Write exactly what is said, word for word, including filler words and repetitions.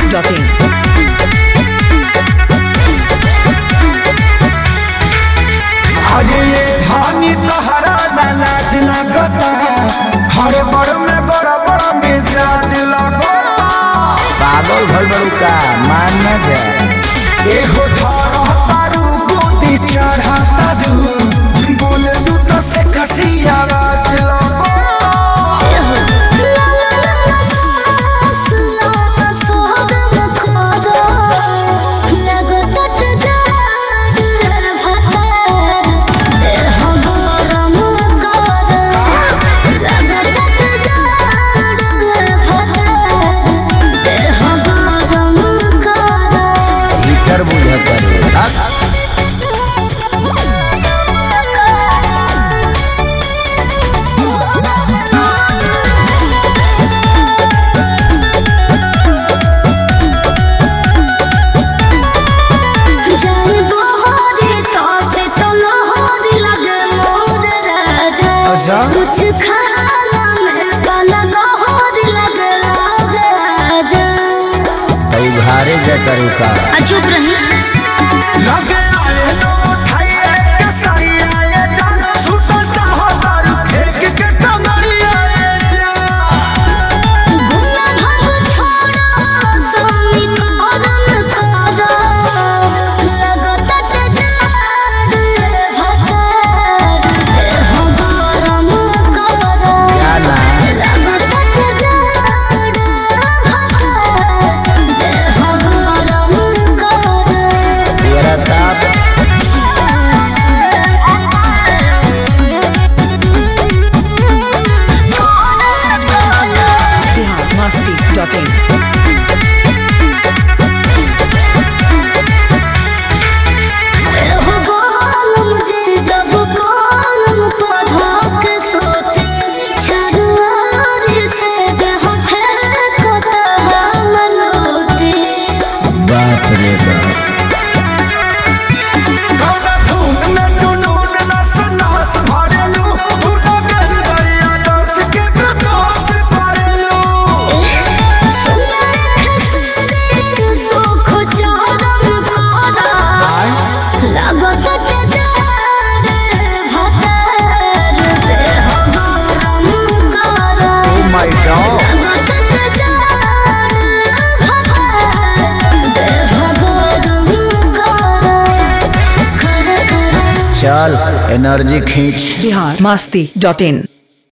Dot in. अरे ये धानी तहरा लाज लगता, हर बड़ में बड़ा बड़ा मिजाज लगता। पागल भल बड़ू का मान न जा। एहो थारा तारू गोदी चढ़ा तारू, बोले दू तो से कसिया आवाज लगता। कुछ खाना में काला नहर लगे राजा। तू घारे जा करू का। चुप रही। लगे आए लो ठाइए के सही आए जान, सुतल चाहो दारू फेंक के टंगड़ी आए जा। गुना भाग छोड़ा सोनी करम करा, लगता ते जाड़ भतर हो गरम करा। क्या ना लगता ते जाड़ भतर हो गरम करा। तेरा ताप मस्ती डॉट इन। हो बोल मुझे जब बोल पौधा के सोते, शरुआरी से बेहोते कोता मनोते। बाप रे बाप। कौना धुन में जुनून नस नस भरेलू, तू तो गल दरिया दस के बेदोस भरेलू। सुख चरम करा, लगता ते जाड़ भतर हो गरम करा। Oh my God. लगता ते जाड़ भतर हो गरम करा। चल एनर्जी खींच। बिहार मस्ती डॉट इन।